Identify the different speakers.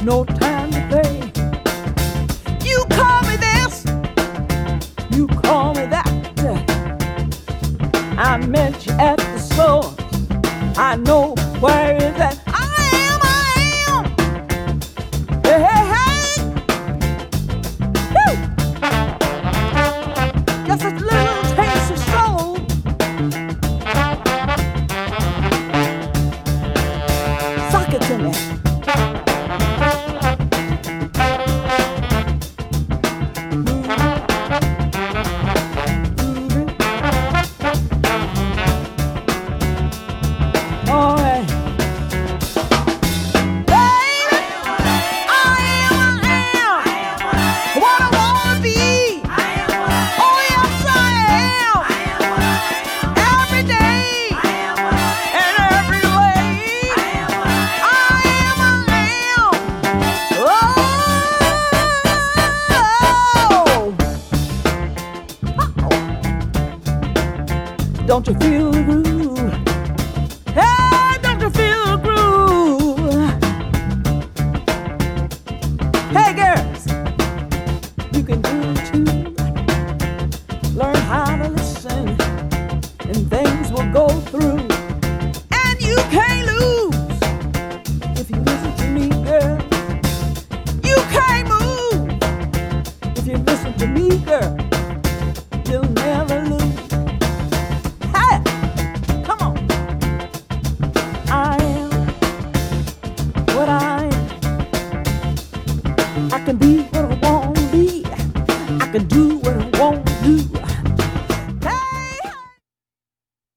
Speaker 1: no time to play. You call me this, you call me that. I met you at the store. I know where is that. I am. Hey, hey, hey. Woo. Just a little taste of soul. Sock it to me. Don't you feel